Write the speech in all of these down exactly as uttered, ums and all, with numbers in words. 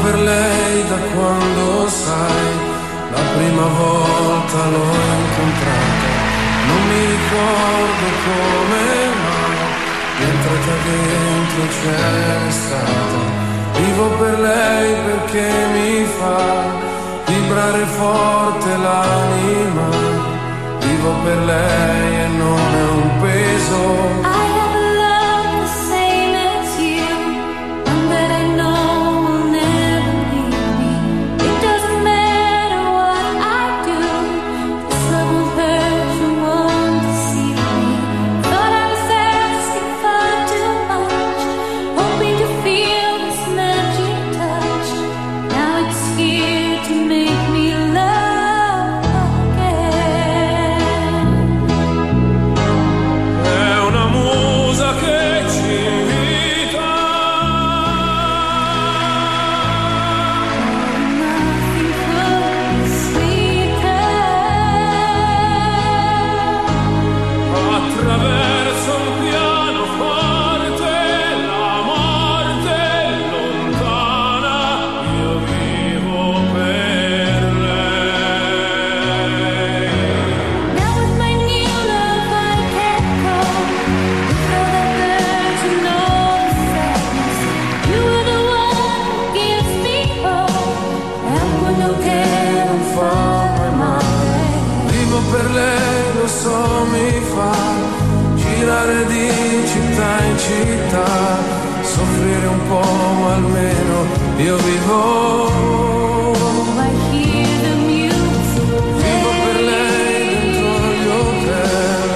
per lei da quando sai, la prima volta l'ho incontrata. Non mi ricordo come mai, mentre da dentro c'è stata. Vivo per lei perché mi fa vibrare forte l'anima. Vivo per lei e non è un peso. Soffrire un po', ma almeno io vivo. Vivo per lei dentro gli hotel.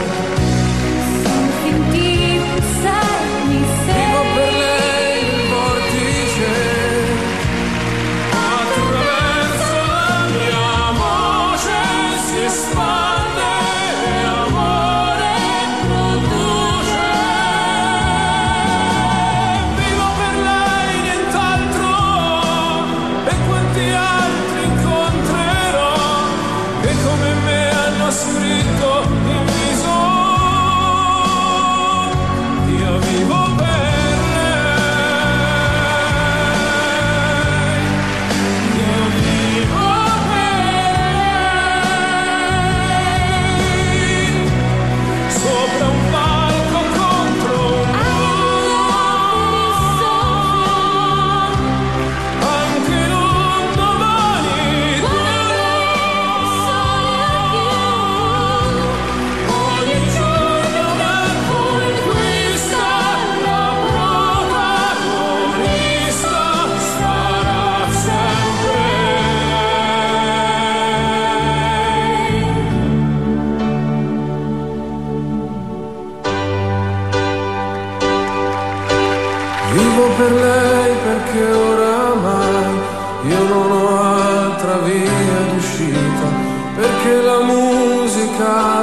Vivo per lei il vortice. Attraverso la mia voce si espande amore produce. Scritto in viso, io vivo per lei, io vivo per lei, sopra un palco contro un muro, anche in un domani. Vivo per lei perché oramai io non ho altra via d'uscita, perché la musica